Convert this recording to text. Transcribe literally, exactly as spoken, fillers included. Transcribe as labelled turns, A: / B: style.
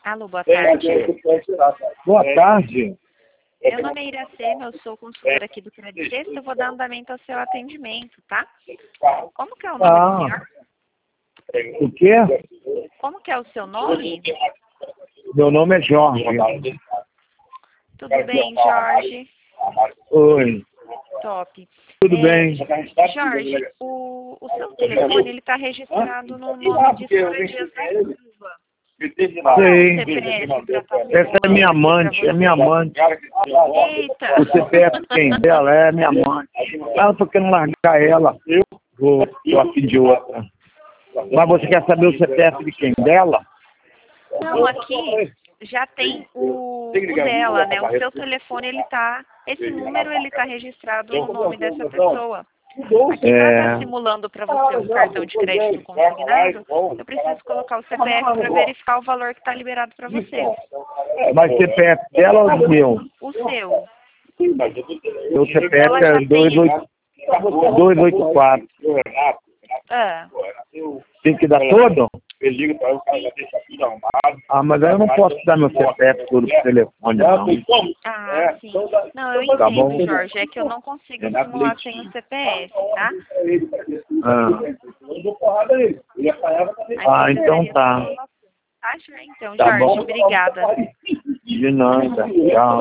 A: Alô, boa tarde.
B: Boa tarde.
A: Meu nome é Iracema, eu sou consultora aqui do Credit Sexta, eu vou dar andamento ao seu atendimento, tá? Como que é o nome
B: Ah.
A: do senhor?
B: O quê?
A: Como que é o seu nome?
B: Meu nome é Jorge.
A: Tudo bem, Jorge?
B: Oi.
A: Top.
B: Tudo
A: É,
B: bem?
A: Jorge, o, o seu telefone ele está registrado no nome de Sora Dias da Silva.
B: Sei.
A: C P F pra tá
B: Essa é minha amante, é minha amante.
A: Eita!
B: O C P F quem dela é minha amante. Ah, eu tô querendo largar ela. Eu vou, tô afim de outra. Mas você quer saber o C P F de quem dela?
A: Não, aqui já tem o, o dela, né? O seu telefone, ele tá... Esse número, ele tá registrado no nome dessa pessoa. Aqui, para estar
B: É.
A: simulando para você um cartão de crédito consignado, eu preciso colocar o C P F para verificar o valor que está liberado para você.
B: Mas C P F dela ou o meu?
A: O seu.
B: Meu C P
A: Ela
B: F
A: já
B: é
A: tem...
B: dois oito quatro.
A: Ah,
B: Tem que dar todo? Ah, mas aí eu não posso dar meu C P F todo por telefone, não.
A: ah, sim. Não, eu
B: Tá
A: entendo,
B: bom?
A: Jorge. É que eu não consigo simular sem o C P F, tá?
B: Ah,
A: Aí
B: Ah,
A: eu
B: então
A: precisaria
B: tá.
A: da informação. Tá, já, então,
B: Tá
A: Jorge.
B: bom.
A: Obrigada.
B: De nada. Tchau.